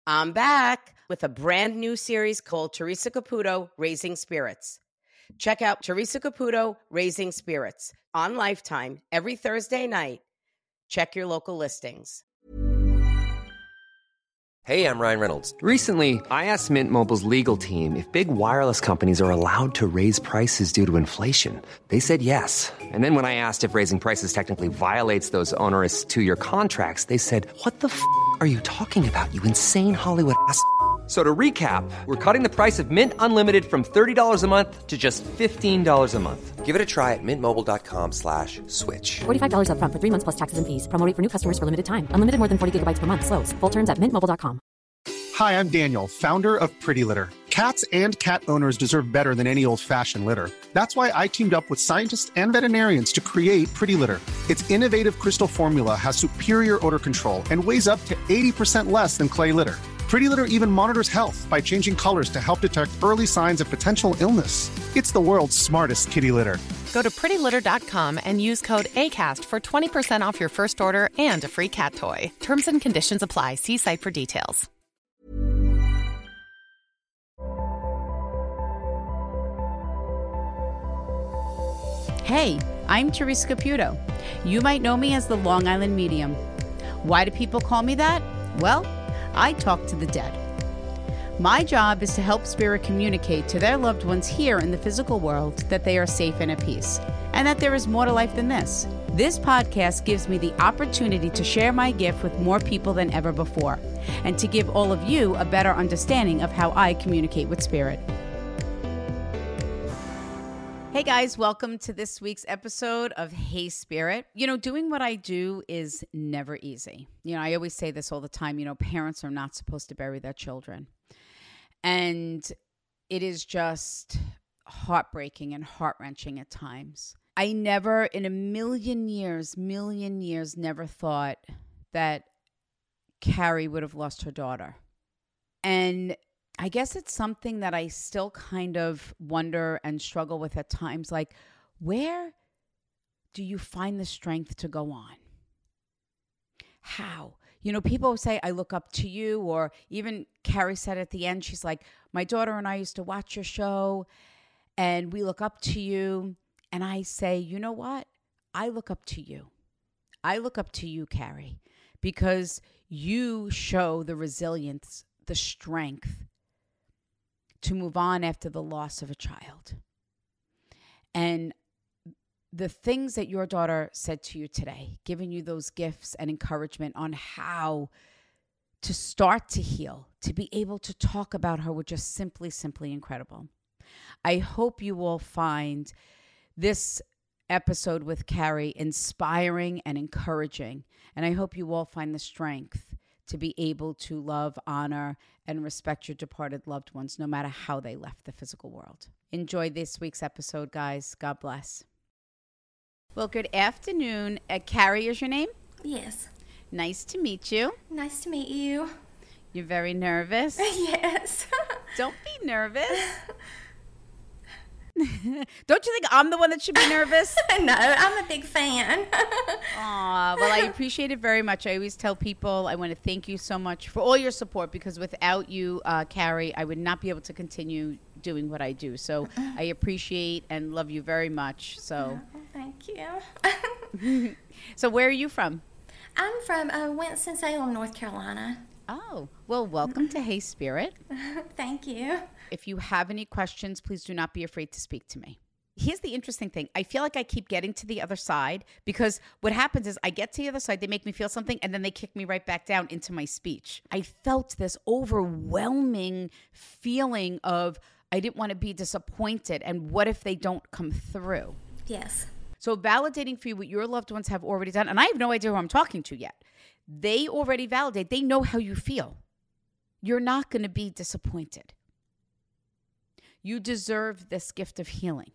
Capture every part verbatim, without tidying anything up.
I'm back with a brand new series called Teresa Caputo, Raising Spirits. Check out Teresa Caputo, Raising Spirits on Lifetime every Thursday night. Check your local listings. Hey, I'm Ryan Reynolds. Recently, I asked Mint Mobile's legal team if big wireless companies are allowed to raise prices due to inflation. They said yes. And then when I asked if raising prices technically violates those onerous two-year contracts, they said, what the f*** are you talking about, you insane Hollywood ass f- So to recap, we're cutting the price of Mint Unlimited from thirty dollars a month to just fifteen dollars a month. Give it a try at mintmobile.com slash switch. forty-five dollars up front for three months plus taxes and fees. Promo rate for new customers for limited time. Unlimited more than forty gigabytes per month. Slows full terms at mint mobile dot com. Hi, I'm Daniel, founder of Pretty Litter. Cats and cat owners deserve better than any old-fashioned litter. That's why I teamed up with scientists and veterinarians to create Pretty Litter. Its innovative crystal formula has superior odor control and weighs up to eighty percent less than clay litter. Pretty Litter even monitors health by changing colors to help detect early signs of potential illness. It's the world's smartest kitty litter. Go to pretty litter dot com and use code ACAST for twenty percent off your first order and a free cat toy. Terms and conditions apply. See site for details. Hey, I'm Teresa Caputo. You might know me as the Long Island Medium. Why do people call me that? Well, I talk to the dead. My job is to help spirit communicate to their loved ones here in the physical world that they are safe and at peace, and that there is more to life than this. This podcast gives me the opportunity to share my gift with more people than ever before, and to give all of you a better understanding of how I communicate with spirit. Hey guys, welcome to this week's episode of Hey Spirit. You know, doing what I do is never easy. You know, I always say this all the time, you know, parents are not supposed to bury their children. And it is just heartbreaking and heart-wrenching at times. I never, in a million years, million years, never thought that Carrie would have lost her daughter. And I guess it's something that I still kind of wonder and struggle with at times. Like, where do you find the strength to go on? How? You know, people say, I look up to you, or even Carrie said at the end, she's like, my daughter and I used to watch your show and we look up to you. And I say, you know what? I look up to you. I look up to you, Carrie, because you show the resilience, the strength to move on after the loss of a child. And the things that your daughter said to you today, giving you those gifts and encouragement on how to start to heal, to be able to talk about her, were just simply, simply incredible. I hope you will find this episode with Carrie inspiring and encouraging. And I hope you all find the strength to be able to love, honor, and respect your departed loved ones, no matter how they left the physical world. Enjoy this week's episode, guys. God bless. Well, good afternoon. Uh, Carrie is your name? Yes. Nice to meet you. Nice to meet you. You're very nervous? Yes. Don't be nervous. Don't you think I'm the one that should be nervous? No, I'm a big fan. Aw, well, I appreciate it very much. I always tell people I want to thank you so much for all your support, because without you, uh, Carrie, I would not be able to continue doing what I do. So I appreciate and love you very much. So oh, thank you. So where are you from? I'm from uh, Winston-Salem, North Carolina. Oh, well, welcome to Hey Spirit. Thank you. If you have any questions, please do not be afraid to speak to me. Here's the interesting thing. I feel like I keep getting to the other side, because what happens is I get to the other side, they make me feel something, and then they kick me right back down into my speech. I felt this overwhelming feeling of I didn't want to be disappointed, and what if they don't come through? Yes. So validating for you what your loved ones have already done, and I have no idea who I'm talking to yet. They already validate. They know how you feel. You're not going to be disappointed. You deserve this gift of healing.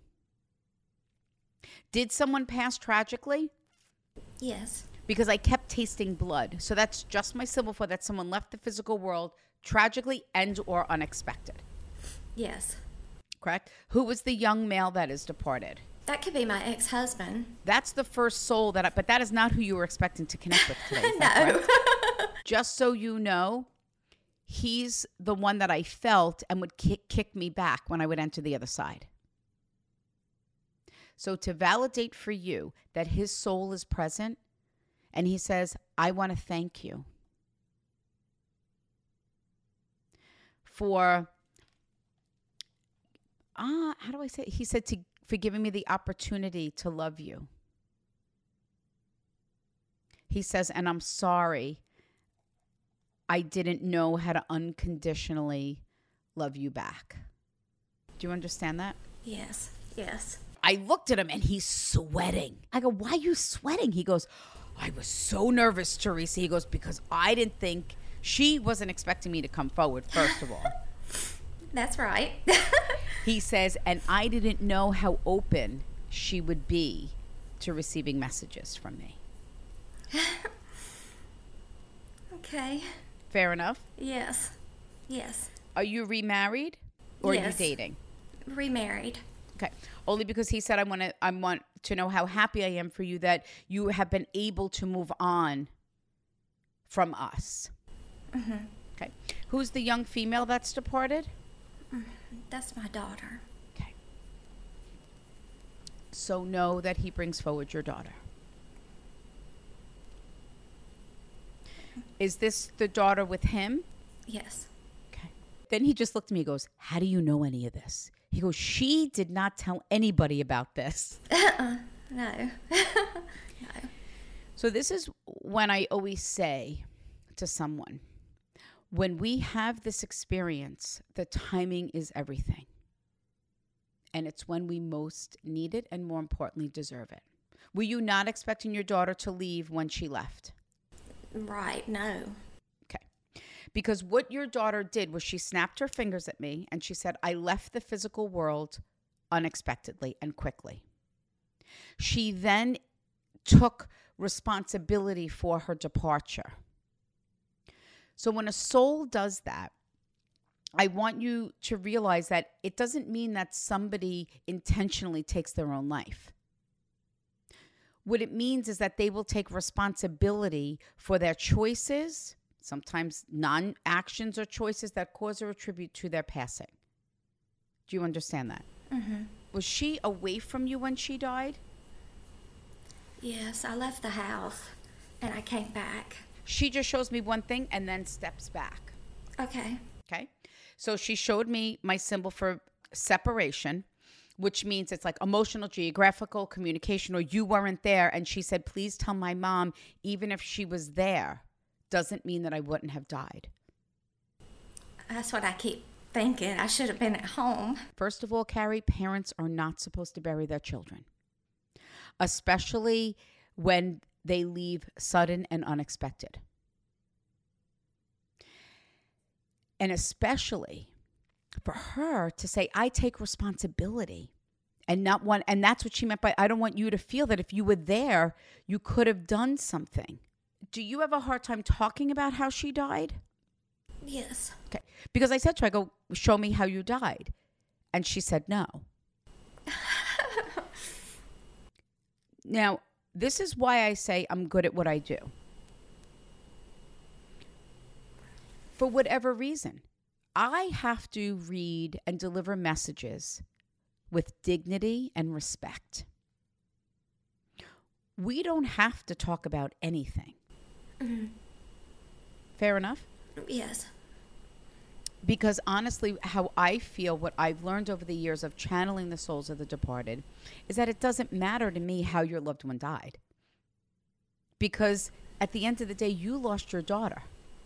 Did someone pass tragically? Yes. Because I kept tasting blood. So that's just my symbol for that someone left the physical world tragically and or unexpected. Yes. Correct? Who was the young male that is departed? That could be my ex-husband. That's the first soul that I, but that is not who you were expecting to connect with today. Is No. that correct? Just so you know, he's the one that I felt and would kick, kick me back when I would enter the other side. So to validate for you that his soul is present, and he says, I want to thank you for, ah, how do I say it? He said, to, for giving me the opportunity to love you. He says, and I'm sorry, I didn't know how to unconditionally love you back. Do you understand that? Yes, yes. I looked at him and he's sweating. I go, why are you sweating? He goes, I was so nervous, Teresa. He goes, because I didn't think, she wasn't expecting me to come forward, first of all. That's right. He says, and I didn't know how open she would be to receiving messages from me. Okay. Fair enough? Yes. Yes. Are you remarried or Yes. are you dating? Remarried. Okay. Only because he said, I want to I want to know how happy I am for you that you have been able to move on from us. Mm-hmm. Okay. Who's the young female that's departed? That's my daughter. Okay. So know that he brings forward your daughter. Is this the daughter with him? Yes. Okay. Then he just looked at me and goes, how do you know any of this? He goes, she did not tell anybody about this. Uh-uh. No. No. So this is when I always say to someone, when we have this experience, the timing is everything. And it's when we most need it and, more importantly, deserve it. Were you not expecting your daughter to leave when she left? Right, no. Okay. Because what your daughter did was she snapped her fingers at me and she said, I left the physical world unexpectedly and quickly. She then took responsibility for her departure. So when a soul does that, I want you to realize that it doesn't mean that somebody intentionally takes their own life. What it means is that they will take responsibility for their choices, sometimes non-actions or choices that cause or attribute to their passing. Do you understand that? Mm-hmm. Was she away from you when she died? Yes, I left the house and I came back. She just shows me one thing and then steps back. Okay. Okay. So she showed me my symbol for separation, which means it's like emotional, geographical, communication, or you weren't there. And she said, please tell my mom, even if she was there, doesn't mean that I wouldn't have died. That's what I keep thinking. I should have been at home. First of all, Carrie, parents are not supposed to bury their children, especially when they leave sudden and unexpected. And especially for her to say, I take responsibility and not one. And that's what she meant by, I don't want you to feel that if you were there, you could have done something. Do you have a hard time talking about how she died? Yes. Okay. Because I said to her, I go, show me how you died. And she said, no. Now, this is why I say I'm good at what I do. For whatever reason, I have to read and deliver messages with dignity and respect. We don't have to talk about anything. Mm-hmm. Fair enough? Yes. Because honestly, how I feel, what I've learned over the years of channeling the souls of the departed, is that it doesn't matter to me how your loved one died. Because at the end of the day, you lost your daughter.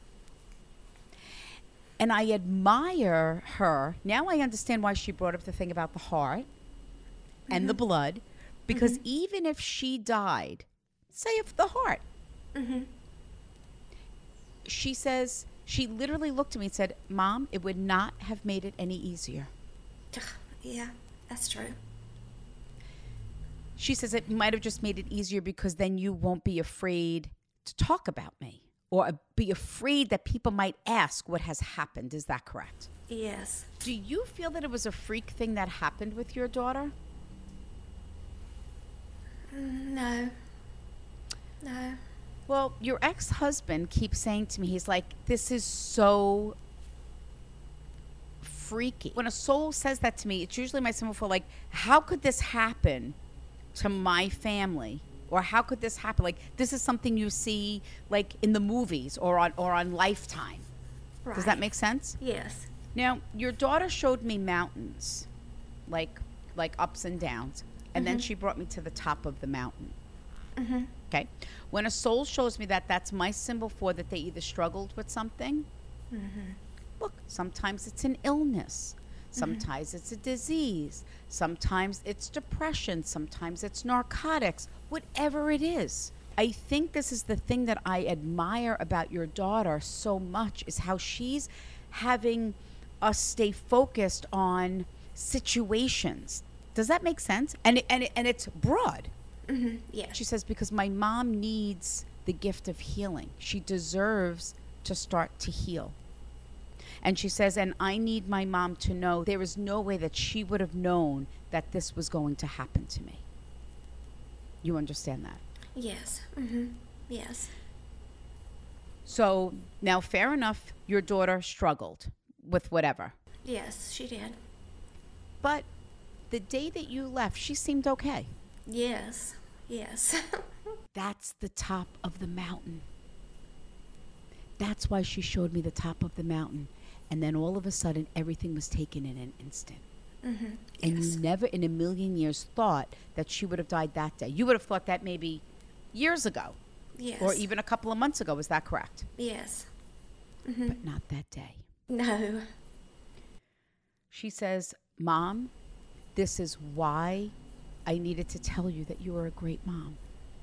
And I admire her. Now I understand why she brought up the thing about the heart mm-hmm. and the blood. Because mm-hmm. even if she died, say of the heart, mm-hmm. she says, she literally looked at me and said, Mom, it would not have made it any easier. Yeah, that's true. She says it might have just made it easier because then you won't be afraid to talk about me or be afraid that people might ask what has happened. Is that correct? Yes. Do you feel that it was a freak thing that happened with your daughter? No. No. Well, your ex-husband keeps saying to me, he's like, this is so freaky. When a soul says that to me, it's usually my symbol for like, how could this happen to my family? Or how could this happen? Like, this is something you see like in the movies or on or on Lifetime. Right. Does that make sense? Yes. Now, your daughter showed me mountains, like like ups and downs, and mm-hmm. then she brought me to the top of the mountain. Mm-hmm. Okay? When a soul shows me that, that's my symbol for that they either struggled with something. Mm-hmm. Look, sometimes it's an illness. Sometimes mm-hmm. it's a disease. Sometimes it's depression. Sometimes it's narcotics. Whatever it is. I think this is the thing that I admire about your daughter so much, is how she's having us stay focused on situations. Does that make sense? And it, and it, and it's broad. Mm-hmm. Yeah. She says, because my mom needs the gift of healing. She deserves to start to heal. And she says, and I need my mom to know there is no way that she would have known that this was going to happen to me. You understand that? Yes. Mm-hmm. Yes. So now, fair enough, your daughter struggled with whatever. Yes, she did. But the day that you left, she seemed okay. Yes. Yes. That's the top of the mountain. That's why she showed me the top of the mountain. And then all of a sudden, everything was taken in an instant. Mm-hmm. And yes. you never in a million years thought that she would have died that day. You would have thought that maybe years ago. Yes. Or even a couple of months ago. Is that correct? Yes. Mm-hmm. But not that day. No. She says, Mom, this is why I needed to tell you that you were a great mom.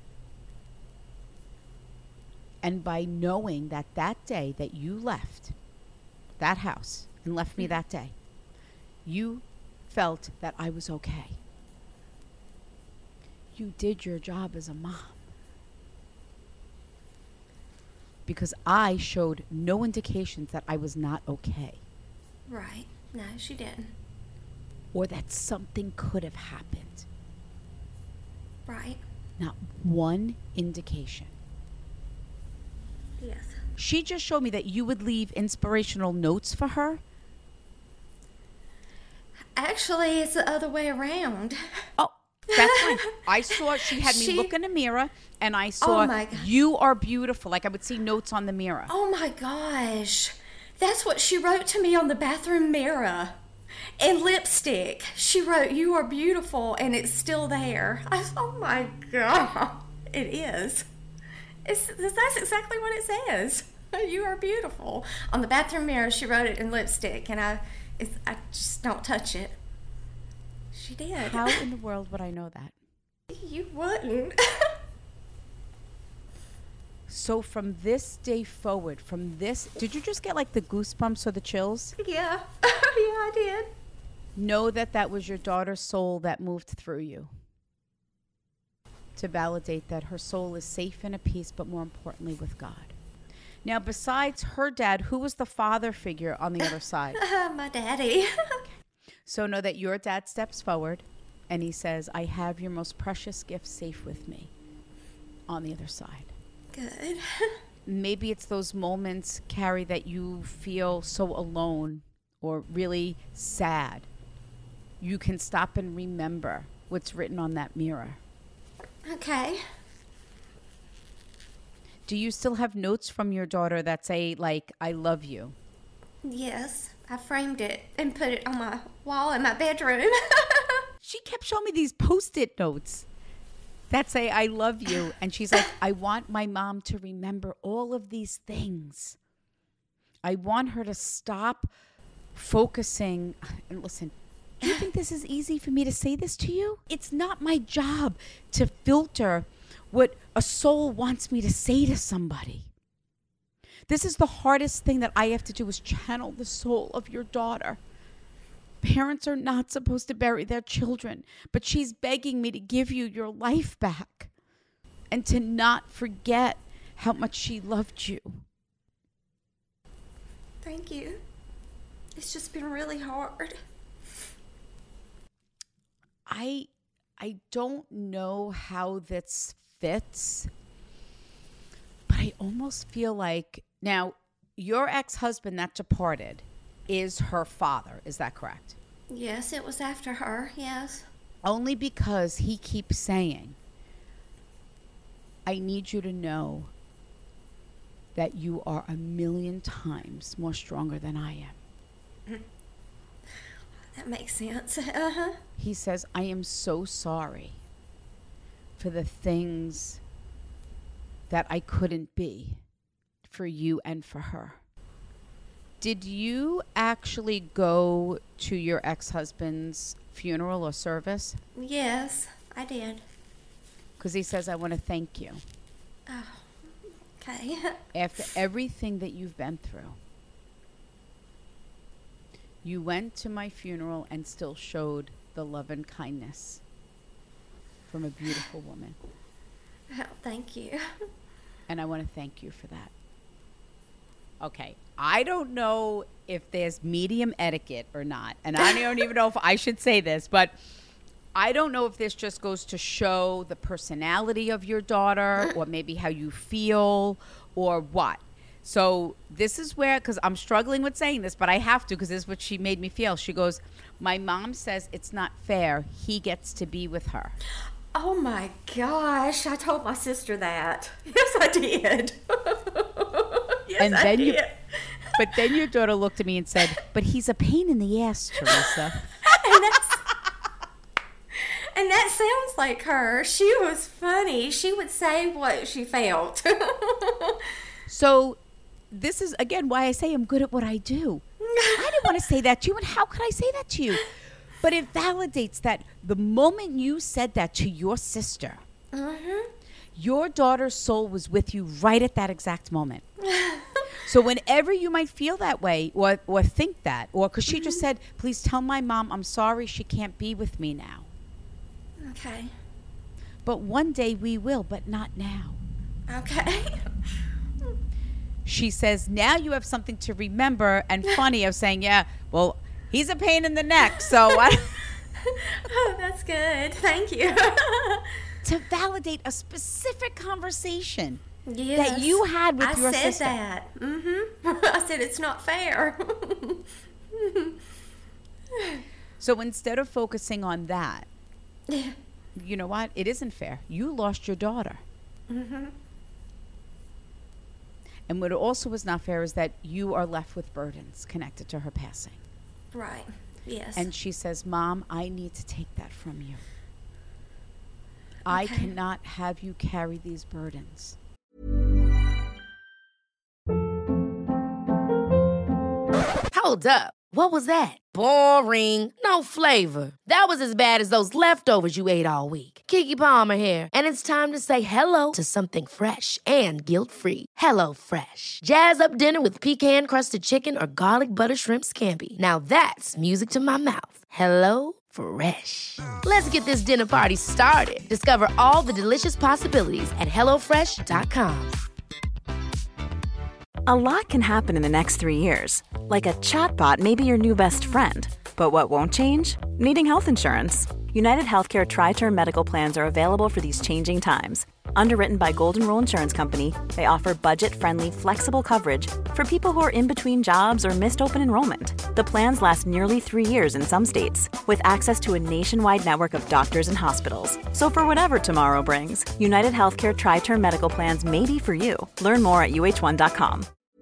And by knowing that that day that you left that house and left me that day, you felt that I was okay. You did your job as a mom. Because I showed no indications that I was not okay. Right. No, she didn't. Or that something could have happened. Right. Not one indication. Yes. She just showed me that you would leave inspirational notes for her. Actually, it's the other way around. Oh, that's fine. I saw she had me She- look in the mirror, and I saw, Oh, my God. you are beautiful. Like I would see notes on the mirror. Oh my gosh. That's what she wrote to me on the bathroom mirror. In lipstick. She wrote, you are beautiful, and it's still there. I was, oh my God. It is. It's, that's exactly what it says. You are beautiful. On the bathroom mirror, she wrote it in lipstick, and I, it's, I just don't touch it. She did. How in the world would I know that? You wouldn't. So from this day forward, from this, did you just get like the goosebumps or the chills? Yeah. Yeah, I did. Know that that was your daughter's soul that moved through you. To validate that her soul is safe and at peace, but more importantly with God. Now, besides her dad, who was the father figure on the other side? My daddy. So know that your dad steps forward and he says, I have your most precious gift safe with me on the other side. Good. Maybe it's those moments, Carrie, that you feel so alone or really sad. You can stop and remember what's written on that mirror. Okay. Do you still have notes from your daughter that say, like, I love you? Yes. I framed it and put it on my wall in my bedroom. She kept showing me these Post-it notes that say, I love you. And she's like, I want my mom to remember all of these things. I want her to stop focusing. And listen, do you think this is easy for me to say this to you? It's not my job to filter what a soul wants me to say to somebody. This is the hardest thing that I have to do, is channel the soul of your daughter. Parents are not supposed to bury their children, but she's begging me to give you your life back and to not forget how much she loved you. Thank you. It's just been really hard. I I don't know how this fits, but I almost feel like, now, your ex-husband that departed, is her father. Is that correct? Yes, it was after her, yes. Only because he keeps saying, I need you to know that you are a million times more stronger than I am. That makes sense. Uh-huh. He says, I am so sorry for the things that I couldn't be for you and for her. Did you actually go to your ex-husband's funeral or service? Yes, I did. Because he says, I want to thank you. Oh, okay. After everything that you've been through, you went to my funeral and still showed the love and kindness from a beautiful woman. Oh, thank you. And I want to thank you for that. Okay, I don't know if there's medium etiquette or not, and I don't even know if I should say this, but I don't know if this just goes to show the personality of your daughter or maybe how you feel or what. So this is where, because I'm struggling with saying this, but I have to because this is what she made me feel. She goes, my mom says it's not fair. He gets to be with her. Oh my gosh, I told my sister that. Yes, I did. Yes, and I then did. you, but then your daughter looked at me and said, but he's a pain in the ass, Teresa. and, that's, and that sounds like her. She was funny. She would say what she felt. So this is, again, why I say I'm good at what I do. I didn't want to say that to you, and how could I say that to you? But it validates that the moment you said that to your sister, Mm-hmm. your daughter's soul was with you right at that exact moment. So whenever you might feel that way or, or think that, or because she mm-hmm. just said, please tell my mom I'm sorry she can't be with me now. Okay. But one day we will, but not now. Okay. She says, now you have something to remember. And funny, I was saying, yeah, well, he's a pain in the neck, so I... Oh, that's good. Thank you. To validate a specific conversation yes, that you had with I your said sister. that. Mm-hmm. I said it's not fair. So instead of focusing on that, you know what? It isn't fair. You lost your daughter. Mm-hmm. And what also is not fair is that you are left with burdens connected to her passing. Right. Yes. And she says, Mom, I need to take that from you. Okay. I cannot have you carry these burdens. Hold up. What was that? Boring. No flavor. That was as bad as those leftovers you ate all week. Keke Palmer here, and it's time to say hello to something fresh and guilt-free. Hello Fresh. Jazz up dinner with pecan-crusted chicken or garlic butter shrimp scampi. Now that's music to my mouth. Hello Fresh. Let's get this dinner party started. Discover all the delicious possibilities at hello fresh dot com. A lot can happen in the next three years. Like a chatbot may be your new best friend. But what won't change? Needing health insurance. United Healthcare Tri-Term Medical Plans are available for these changing times. Underwritten by Golden Rule Insurance Company, they offer budget-friendly, flexible coverage for people who are in between jobs or missed open enrollment. The plans last nearly three years in some states, with access to a nationwide network of doctors and hospitals. So for whatever tomorrow brings, United Healthcare Tri-Term Medical Plans may be for you. Learn more at U H one dot com.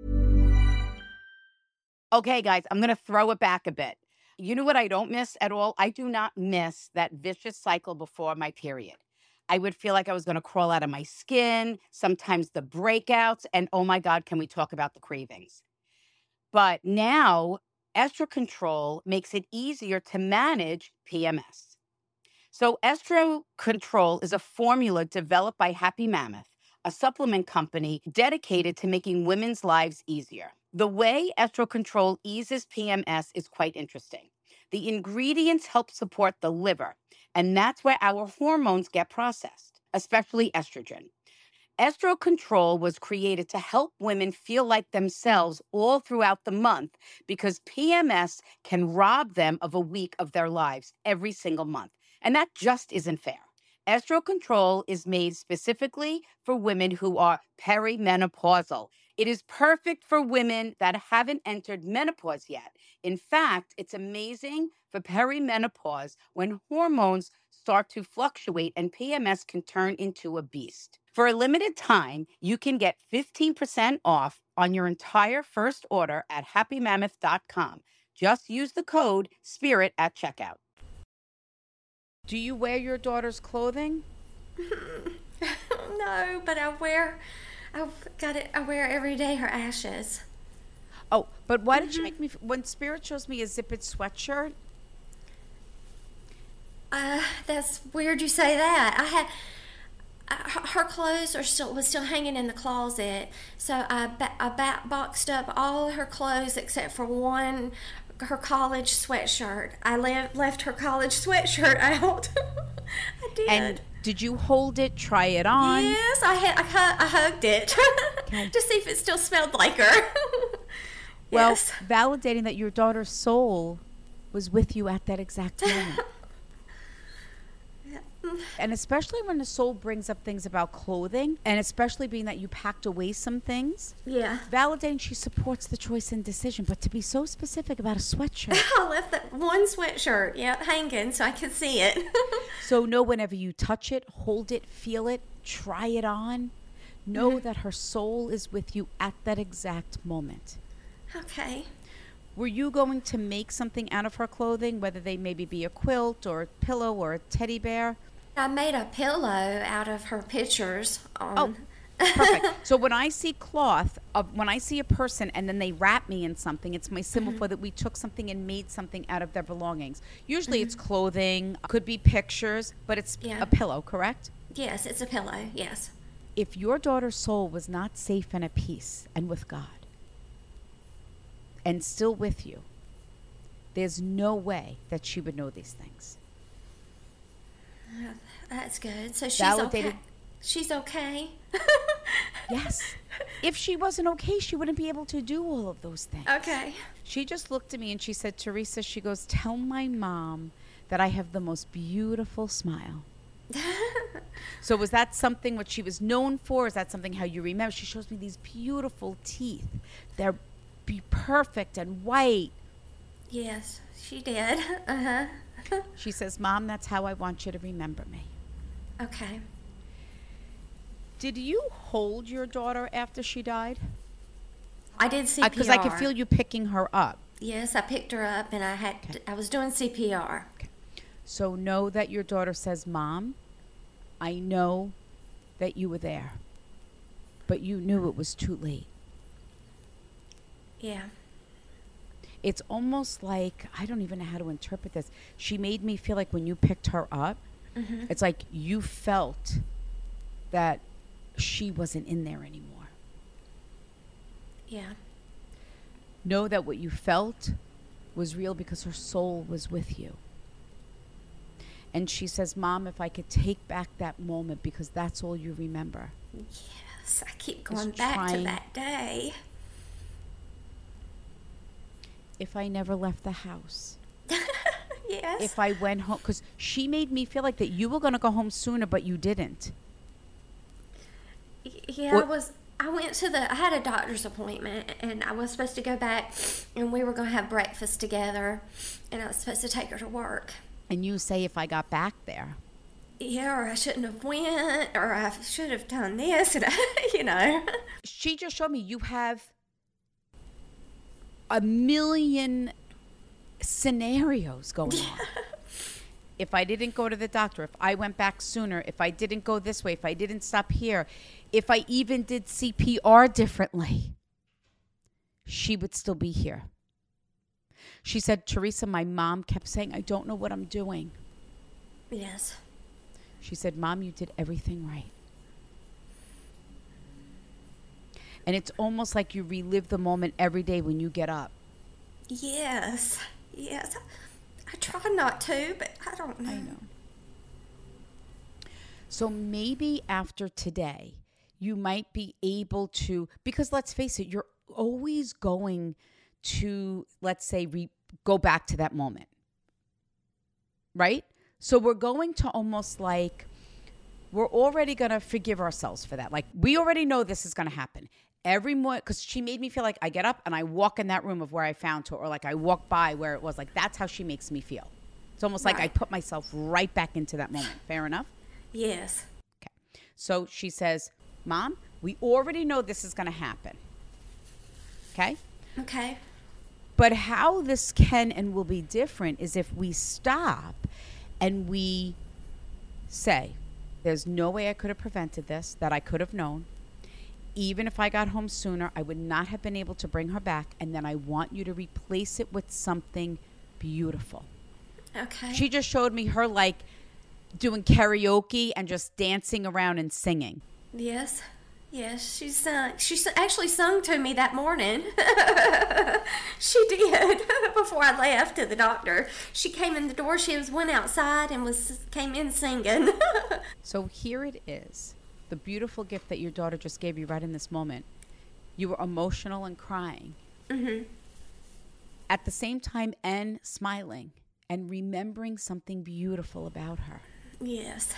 Okay, guys, I'm going to throw it back a bit. You know what I don't miss at all? I do not miss that vicious cycle before my period. I would feel like I was going to crawl out of my skin, sometimes the breakouts, and oh my God, can we talk about the cravings? But now, Estro Control makes it easier to manage P M S. So Estro Control is a formula developed by Happy Mammoth, a supplement company dedicated to making women's lives easier. The way Estro Control eases P M S is quite interesting. The ingredients help support the liver, and that's where our hormones get processed, especially estrogen. Estro Control was created to help women feel like themselves all throughout the month because P M S can rob them of a week of their lives every single month, and that just isn't fair. Estro Control is made specifically for women who are perimenopausal. It is perfect for women that haven't entered menopause yet. In fact, it's amazing for perimenopause when hormones start to fluctuate and P M S can turn into a beast. For a limited time, you can get fifteen percent off on your entire first order at happy mammoth dot com. Just use the code SPIRIT at checkout. Do you wear your daughter's clothing? No, but I wear, I've got it. I wear every day her ashes. Oh, but why did you make me? When Spirit shows me a zippered sweatshirt. Uh, that's weird you say that. I had uh, her clothes are still was still hanging in the closet, so I ba- I ba- boxed up all her clothes except for one, her college sweatshirt. I le- left her college sweatshirt out. I did. And did you hold it, try it on? Yes, I had. I, hu- I hugged it Okay. to see if it still smelled like her. Well, Yes. validating that your daughter's soul was with you at that exact moment. And especially when the soul brings up things about clothing, and especially being that you packed away some things, Yeah. validating she supports the choice and decision. But to be so specific about a sweatshirt. I left that one sweatshirt, yeah, hanging so I could see it. So know whenever you touch it, hold it, feel it, try it on, know that her soul is with you at that exact moment. Okay. Were you going to make something out of her clothing, whether they maybe be a quilt or a pillow or a teddy bear? I made a pillow out of her pictures. On... Oh, perfect. So when I see cloth, of when I see a person and then they wrap me in something, it's my symbol Mm-hmm. for that we took something and made something out of their belongings. Usually it's clothing, could be pictures, but it's Yeah. a pillow, correct? Yes, it's a pillow, yes. If your daughter's soul was not safe and at peace and with God and still with you, there's no way that she would know these things. That's good. So she's Validated. okay. She's okay. Yes. If she wasn't okay, she wouldn't be able to do all of those things. Okay. She just looked at me and she said, Teresa, she goes, tell my mom that I have the most beautiful smile. So was that something what she was known for? Is that something how you remember? She shows me these beautiful teeth. They're be perfect and white. Yes, she did. Uh-huh. She says, Mom, that's how I want you to remember me. Okay. Did you hold your daughter after she died? I did C P R. Because I could feel you picking her up. Yes, I picked her up and I had Okay. I was doing C P R. Okay. So know that your daughter says, Mom, I know that you were there, but you knew it was too late. Yeah. It's almost like, I don't even know how to interpret this. She made me feel like when you picked her up, Mm-hmm. it's like you felt that she wasn't in there anymore. Yeah. Know that what you felt was real because her soul was with you. And she says, Mom, if I could take back that moment because that's all you remember. Yes, I keep going Just back trying- to that day. If I never left the house. Yes. If I went home, because she made me feel like that you were going to go home sooner, but you didn't. Y- Yeah, What- I was. I went to the. I had a doctor's appointment, and I was supposed to go back, and we were going to have breakfast together, and I was supposed to take her to work. And you say, if I got back there. Yeah, or I shouldn't have went, or I should have done this, and I, you know. She just showed me you have a million scenarios going on. If I didn't go to the doctor, if I went back sooner, if I didn't go this way, if I didn't stop here, if I even did C P R differently, she would still be here. She said, Teresa, my mom kept saying, I don't know what I'm doing. Yes. She said, Mom, you did everything right. And it's almost like you relive the moment every day when you get up. Yes. Yes. I, I try not to, but I don't know. I know. So maybe after today, you might be able to, because let's face it, you're always going to, let's say, re, go back to that moment. Right? So we're going to almost like, we're already going to forgive ourselves for that. Like, we already know this is going to happen. every morning, because she made me feel like I get up and I walk in that room of where I found her, or like I walk by where it was. Like, that's how she makes me feel. It's almost Right. like I put myself right back into that moment. Fair enough? Yes. Okay. So she says, Mom, we already know this is going to happen. Okay? Okay. But how this can and will be different is if we stop and we say, there's no way I could have prevented this, that I could have known. Even if I got home sooner, I would not have been able to bring her back. And then I want you to replace it with something beautiful. Okay. She just showed me her like doing karaoke and just dancing around and singing. Yes. Yes, she sung. She s- actually sung to me that morning. She did before I left to the doctor. She came in the door. She was went outside and was came in singing. So here it is, the beautiful gift that your daughter just gave you right in this moment. You were emotional and crying. Mm-hmm. At the same time, and smiling and remembering something beautiful about her. Yes.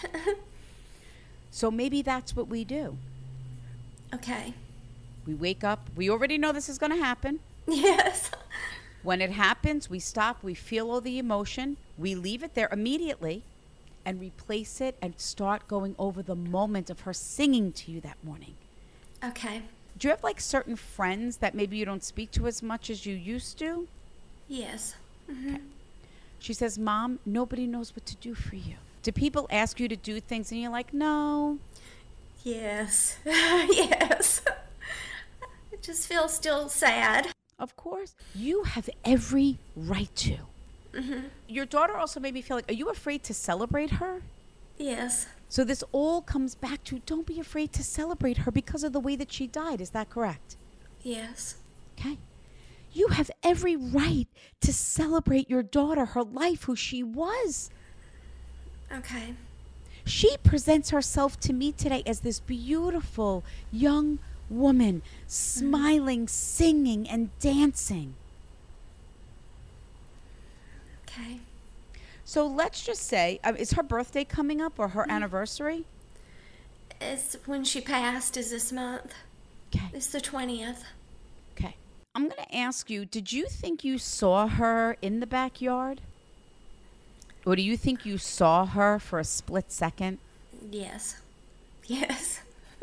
So maybe that's what we do. Okay. We wake up. We already know this is going to happen. Yes. When it happens, we stop. We feel all the emotion. We leave it there immediately and replace it and start going over the moment of her singing to you that morning. Okay. Do you have like certain friends that maybe you don't speak to as much as you used to? Yes. Mm-hmm. Okay. She says, Mom, nobody knows what to do for you. Do people ask you to do things and you're like, no? Yes. Yes. I just feel still sad. Of course. You have every right to. Mm-hmm. Your daughter also made me feel like, are you afraid to celebrate her? Yes. So this all comes back to, don't be afraid to celebrate her because of the way that she died. Is that correct? Yes. Okay. You have every right to celebrate your daughter, her life, who she was. Okay. She presents herself to me today as this beautiful young woman, smiling, mm-hmm. singing, and dancing. Okay. So let's just say, uh, is her birthday coming up or her mm-hmm. anniversary? It's when she passed is this month. Okay. It's the twentieth. Okay. I'm going to ask you, did you think you saw her in the backyard? Or do you think you saw her for a split second? Yes. Yes.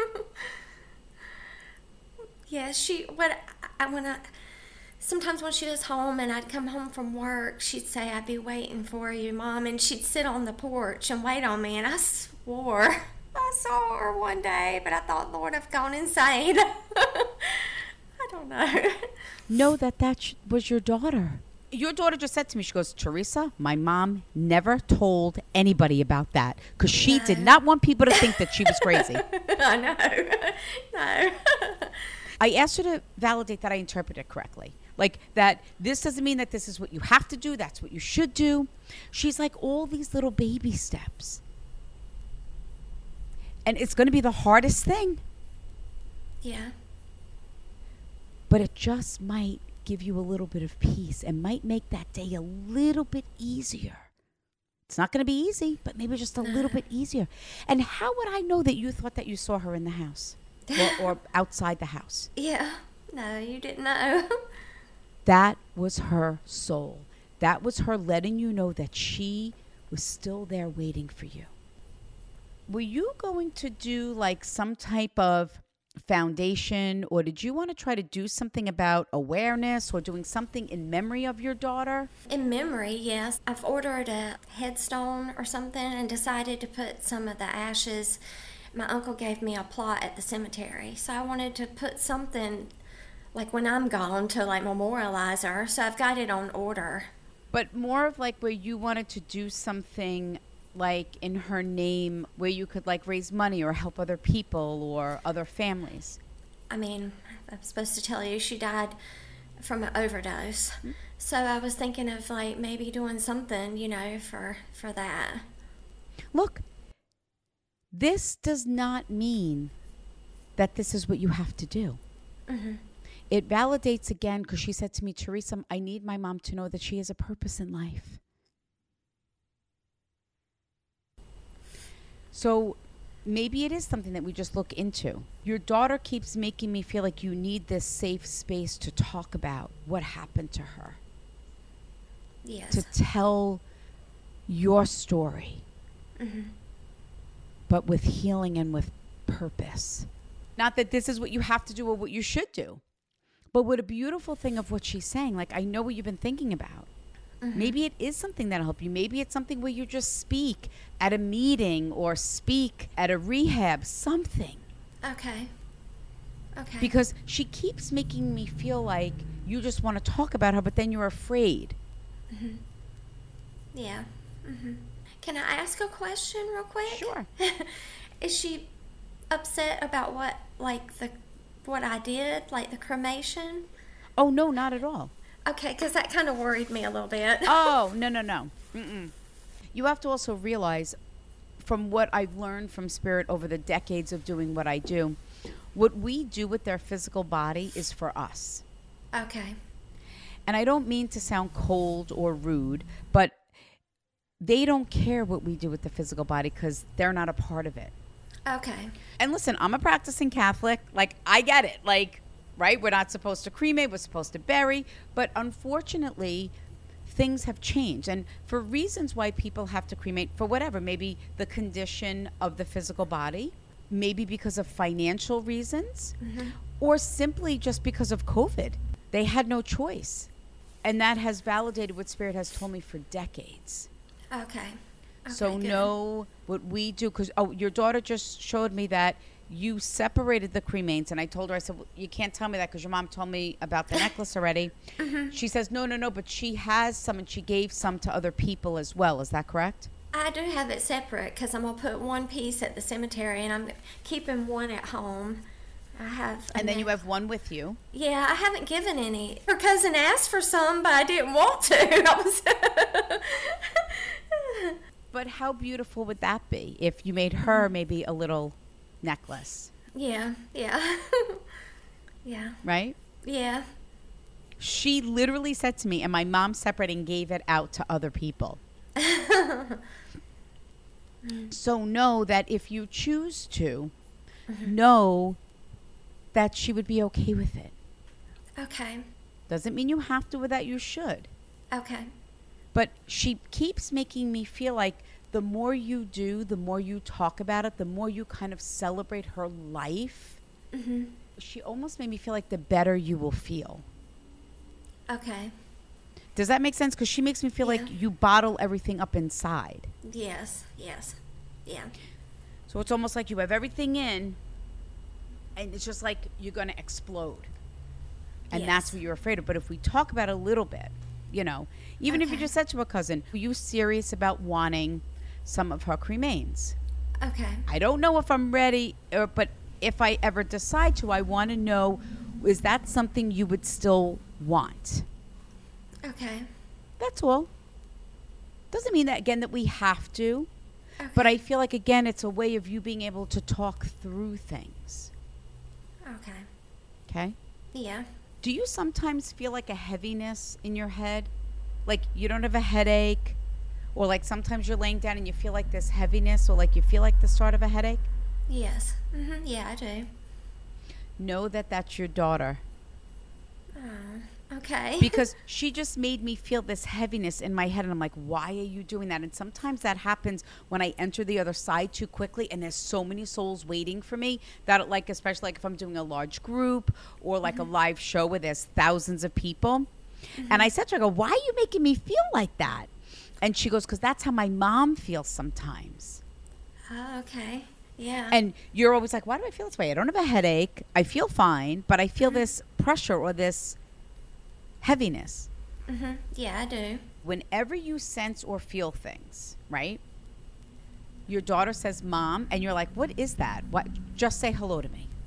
Yes, she, what, I, when I, sometimes when she was home and I'd come home from work, she'd say, I'd be waiting for you, Mom. And she'd sit on the porch and wait on me. And I swore I saw her one day, but I thought, Lord, I've gone insane. I don't know. Know that that sh- was your daughter. Your daughter just said to me, she goes, Teresa, my mom never told anybody about that because she No. did not want people to think that she was crazy. I know. No. I asked her to validate that I interpret it correctly. Like that this doesn't mean that this is what you have to do. That's what you should do. She's like all these little baby steps. And it's going to be the hardest thing. Yeah. But it just might give you a little bit of peace and might make that day a little bit easier. It's not going to be easy, but maybe just a No. little bit easier. And how would I know that you thought that you saw her in the house or, or outside the house? Yeah. No, you didn't know. That was her soul. That was her letting you know that she was still there waiting for you. Were you going to do like some type of foundation, or did you want to try to do something about awareness or doing something in memory of your daughter? In memory, yes. I've ordered a headstone or something and decided to put some of the ashes. My uncle gave me a plot at the cemetery, so I wanted to put something like when I'm gone to like memorialize her. So I've got it on order. But more of like where you wanted to do something like in her name where you could like raise money or help other people or other families. I mean, I'm supposed to tell you she died from an overdose. Mm-hmm. So I was thinking of like maybe doing something, you know, for, for that. Look, this does not mean that this is what you have to do. Mm-hmm. It validates again because she said to me, Teresa, I need my mom to know that she has a purpose in life. So maybe it is something that we just look into. Your daughter keeps making me feel like you need this safe space to talk about what happened to her. Yes. To tell your story. Mm-hmm. But with healing and with purpose. Not that this is what you have to do or what you should do. But what a beautiful thing of what she's saying. Like, I know what you've been thinking about. Mm-hmm. Maybe it is something that'll help you. Maybe it's something where you just speak at a meeting or speak at a rehab, something. Okay. Okay. Because she keeps making me feel like you just want to talk about her, but then you're afraid. Mm-hmm. Yeah. Mm-hmm. Can I ask a question real quick? Sure. Is she upset about what, like, the what I did, like the cremation? Oh, no, not at all. Okay, because that kind of worried me a little bit. Oh, no, no, no. Mm-mm. You have to also realize, from what I've learned from Spirit over the decades of doing what I do, what we do with their physical body is for us. Okay. And I don't mean to sound cold or rude, but they don't care what we do with the physical body because they're not a part of it. Okay. And listen, I'm a practicing Catholic. Like, I get it. Like, right? We're not supposed to cremate. We're supposed to bury. But unfortunately, things have changed. And for reasons why people have to cremate, for whatever, maybe the condition of the physical body, maybe because of financial reasons, mm-hmm. or simply just because of COVID. They had no choice. And that has validated what Spirit has told me for decades. Okay. Okay, so good. Know what we do, because oh, your daughter just showed me that you separated the cremains, and I told her, I said, well, you can't tell me that because your mom told me about the necklace already. Mm-hmm. She says, no, no, no, but she has some, and she gave some to other people as well. Is that correct? I do have it separate because I'm going to put one piece at the cemetery, and I'm keeping one at home. I have, and then you have one with you. Yeah, I haven't given any. Her cousin asked for some, but I didn't want to. I was But how beautiful would that be if you made her maybe a little necklace? Yeah, yeah. Yeah. Right? Yeah. She literally said to me, and my mom separated and gave it out to other people. So know that if you choose to, mm-hmm. know that she would be okay with it. Okay. Doesn't mean you have to or that you should. Okay. But she keeps making me feel like the more you do, the more you talk about it, the more you kind of celebrate her life, mm-hmm. she almost made me feel like the better you will feel. Okay. Does that make sense? Because she makes me feel yeah. like you bottle everything up inside. Yes, yes, yeah. So it's almost like you have everything in, and it's just like you're going to explode. And yes. that's what you're afraid of. But if we talk about it a little bit, you know, even okay. if you just said to a cousin, are you serious about wanting some of her cremains? Okay. I don't know if I'm ready, or, but if I ever decide to, I want to know, is that something you would still want? Okay. That's all. Doesn't mean that, again, that we have to. Okay. But I feel like, again, it's a way of you being able to talk through things. Okay. Okay? Yeah. Do you sometimes feel like a heaviness in your head? Like you don't have a headache? Or like sometimes you're laying down and you feel like this heaviness, or like you feel like the start of a headache? Yes. Mm-hmm. Yeah, I do. Know that that's your daughter. Oh, okay. Because she just made me feel this heaviness in my head, and I'm like, why are you doing that? And sometimes that happens when I enter the other side too quickly, and there's so many souls waiting for me that, like, especially like if I'm doing a large group or like mm-hmm. a live show where there's thousands of people. Mm-hmm. And I said to her, I go, why are you making me feel like that? And she goes, because that's how my mom feels sometimes. Oh, okay. Yeah. And you're always like, why do I feel this way? I don't have a headache. I feel fine, but I feel mm-hmm. this pressure or this heaviness. Mm-hmm. Yeah, I do. Whenever you sense or feel things, right? Your daughter says, Mom, and you're like, what is that? What? Just say hello to me.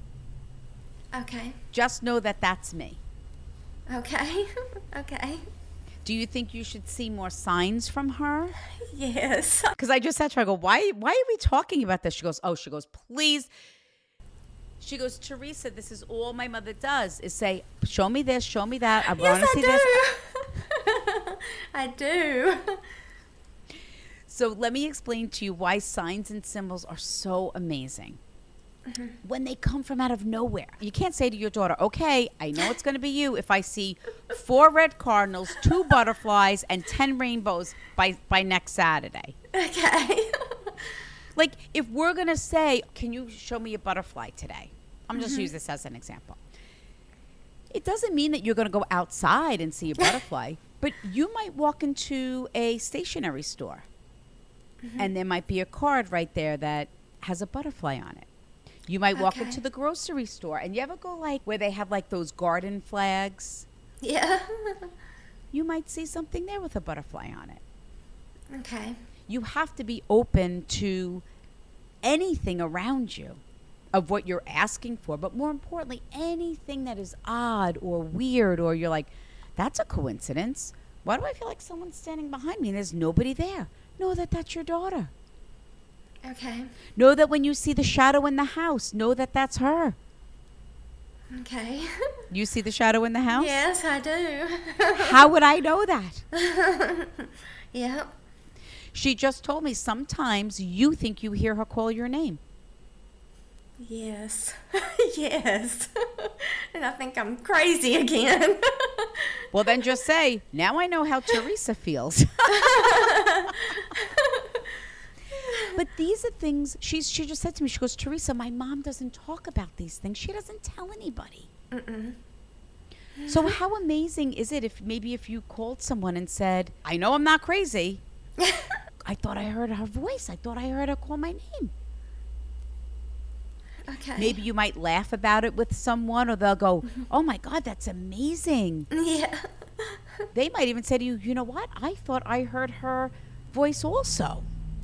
Okay. Just know that that's me. Okay. Okay. Do you think you should see more signs from her? Yes. Because I just said to her, I go, why, why are we talking about this? She goes, oh, she goes, please. She goes, Teresa, this is all my mother does is say, show me this, show me that. I want yes, to see I do. this. I do. So let me explain to you why signs and symbols are so amazing. Mm-hmm. When they come from out of nowhere. You can't say to your daughter, okay, I know it's going to be you if I see four red cardinals, two butterflies, and ten rainbows by, by next Saturday. Okay. Like, if we're going to say, can you show me a butterfly today? I'm just Mm-hmm. use this as an example. It doesn't mean that you're going to go outside and see a butterfly, but you might walk into a stationery store. Mm-hmm. And there might be a card right there that has a butterfly on it. You might walk Okay. into the grocery store, and you ever go like where they have like those garden flags? Yeah. You might see something there with a butterfly on it. Okay. You have to be open to anything around you of what you're asking for, but more importantly, anything that is odd or weird, or you're like, that's a coincidence. Why do I feel like someone's standing behind me and there's nobody there? Know that that's your daughter. Okay. Know that when you see the shadow in the house, know that that's her. Okay. You see the shadow in the house? Yes, I do. How would I know that? Yep. She just told me sometimes you think you hear her call your name. Yes. Yes. And I think I'm crazy again. Well, then just say, now I know how Teresa feels. But these are things, she's, she just said to me, she goes, Teresa, my mom doesn't talk about these things. She doesn't tell anybody. Mm-mm. So how amazing is it if maybe if you called someone and said, I know I'm not crazy. I thought I heard her voice. I thought I heard her call my name. Okay. Maybe you might laugh about it with someone, or they'll go, oh my God, that's amazing. Yeah. They might even say to you, you know what? I thought I heard her voice also.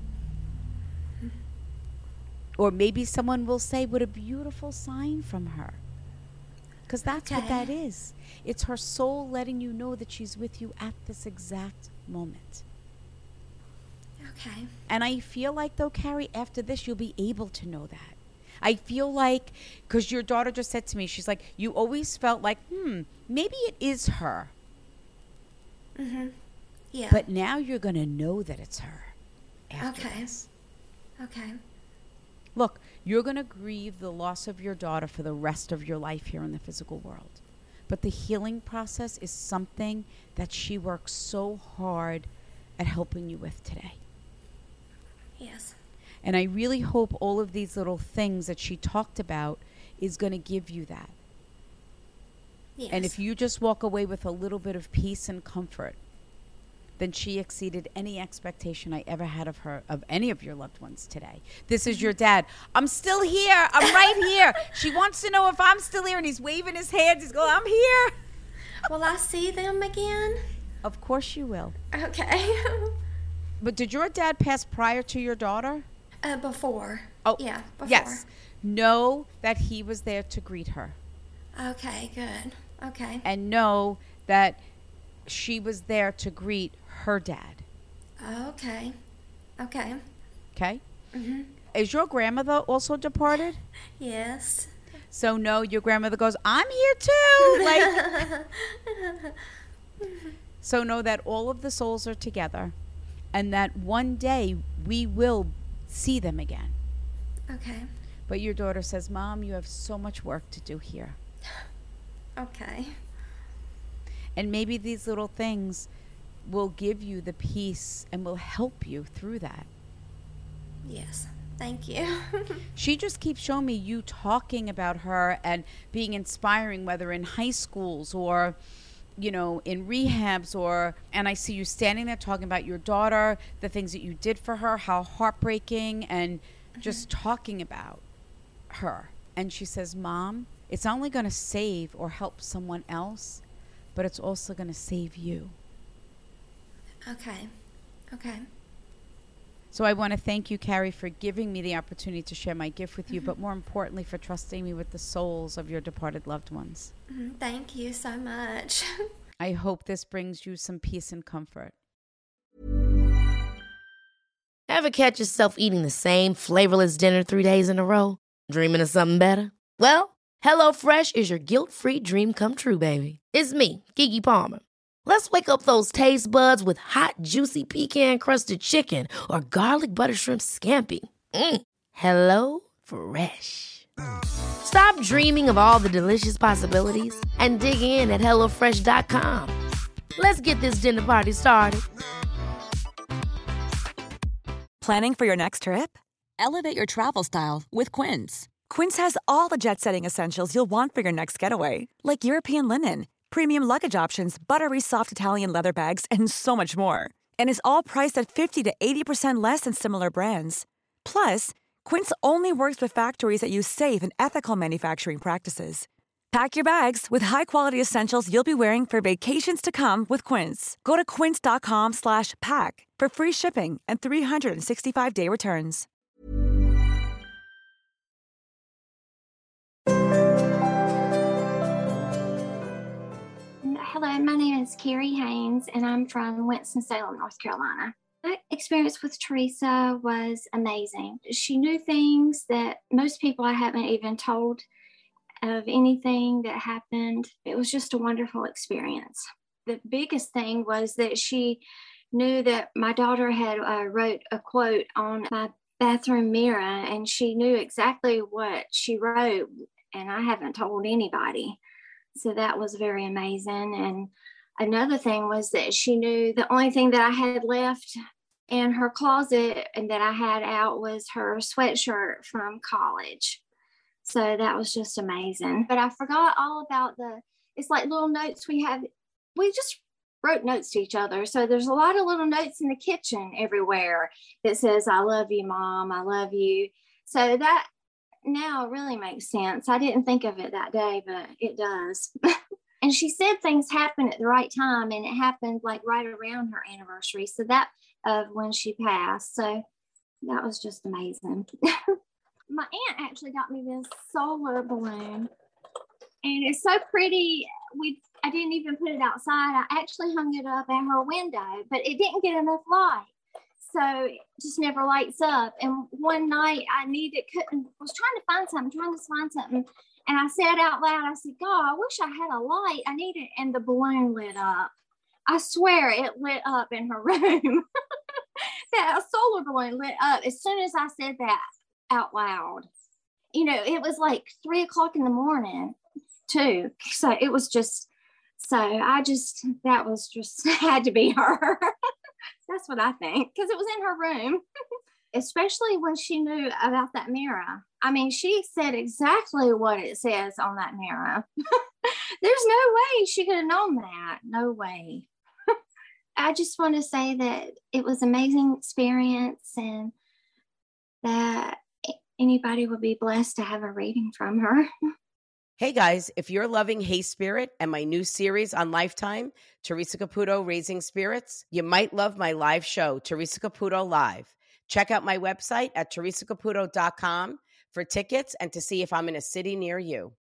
Or maybe someone will say, what a beautiful sign from her. Because that's what Okay. that is. It's her soul letting you know that she's with you at this exact moment. Okay. And I feel like, though, Carrie, after this, you'll be able to know that. I feel like, because your daughter just said to me, she's like, you always felt like, hmm, maybe it is her. Mm-hmm. Yeah. But now you're going to know that it's her after Okay. this. Okay. Look, you're going to grieve the loss of your daughter for the rest of your life here in the physical world. But the healing process is something that she works so hard at helping you with today. Yes. And I really hope all of these little things that she talked about is going to give you that. Yes. And if you just walk away with a little bit of peace and comfort, then she exceeded any expectation I ever had of her, of any of your loved ones today. This is your dad. I'm still here. I'm right here. She wants to know if I'm still here, and he's waving his hands. He's going, I'm here. Will I see them again? Of course you will. Okay. But did your dad pass prior to your daughter? Uh, before. Oh, Yeah, before. yes. Know that he was there to greet her. Okay, good. Okay. And know that she was there to greet her dad. Okay. Okay. Okay? Mm-hmm. Is your grandmother also departed? Yes. So no, your grandmother goes, I'm here too. Like, so know that all of the souls are together, and that one day we will see them again. Okay. But your daughter says, Mom, you have so much work to do here. Okay. And maybe these little things will give you the peace and will help you through that. Yes. Thank you. She just keeps showing me you talking about her and being inspiring, whether in high schools or, you know, in rehabs, or, and I see you standing there talking about your daughter, the things that you did for her, how heartbreaking, and mm-hmm. just talking about her. And she says, Mom, it's not only going to save or help someone else, but it's also going to save you. Okay. Okay. So I want to thank you, Carrie, for giving me the opportunity to share my gift with you, Mm-hmm. but more importantly, for trusting me with the souls of your departed loved ones. Mm-hmm. Thank you so much. I hope this brings you some peace and comfort. Ever catch yourself eating the same flavorless dinner three days in a row? Dreaming of something better? Well, HelloFresh is your guilt-free dream come true, baby. It's me, Keke Palmer. Let's wake up those taste buds with hot, juicy pecan-crusted chicken or garlic butter shrimp scampi. Mm. Hello Fresh. Stop dreaming of all the delicious possibilities and dig in at hello fresh dot com. Let's get this dinner party started. Planning for your next trip? Elevate your travel style with Quince. Quince has all the jet-setting essentials you'll want for your next getaway, like European linen, premium luggage options, buttery soft Italian leather bags, and so much more. And is all priced at fifty to eighty percent less than similar brands. Plus, Quince only works with factories that use safe and ethical manufacturing practices. Pack your bags with high-quality essentials you'll be wearing for vacations to come with Quince. Go to quince.com slash pack for free shipping and three sixty-five day returns. Hello, my name is Carrie Haynes, and I'm from Winston-Salem, North Carolina. My experience with Teresa was amazing. She knew things that most people I haven't even told of anything that happened. It was just a wonderful experience. The biggest thing was that she knew that my daughter had uh, wrote a quote on my bathroom mirror, and she knew exactly what she wrote, and I haven't told anybody. So that was very amazing. And another thing was that she knew the only thing that I had left in her closet and that I had out was her sweatshirt from college. So that was just amazing. But I forgot all about the, it's like little notes we have. We just wrote notes to each other. So there's a lot of little notes in the kitchen everywhere that says, I love you, Mom, I love you. So that now really makes sense. I didn't think of it that day, but it does. And she said things happen at the right time, and it happened like right around her anniversary. So that of when she passed. So that was just amazing. My aunt actually got me this solar balloon, and it's so pretty. We I didn't even put it outside. I actually hung it up at her window, but it didn't get enough light. So it just never lights up. And one night I needed, couldn't, was trying to find something, trying to find something. And I said out loud, I said, God, I wish I had a light. I need it. And the balloon lit up. I swear it lit up in her room. That solar balloon lit up as soon as I said that out loud. You know, it was like three o'clock in the morning too. So it was just, so I just, that was just, had to be her. That's what I think, because it was in her room, especially when she knew about that mirror. I mean, she said exactly what it says on that mirror. There's no way she could have known that. No way. I just want to say that it was an amazing experience, and that anybody would be blessed to have a reading from her. Hey guys, if you're loving Hey Spirit and my new series on Lifetime, Teresa Caputo Raising Spirits, you might love my live show, Teresa Caputo Live. Check out my website at teresa caputo dot com for tickets and to see if I'm in a city near you.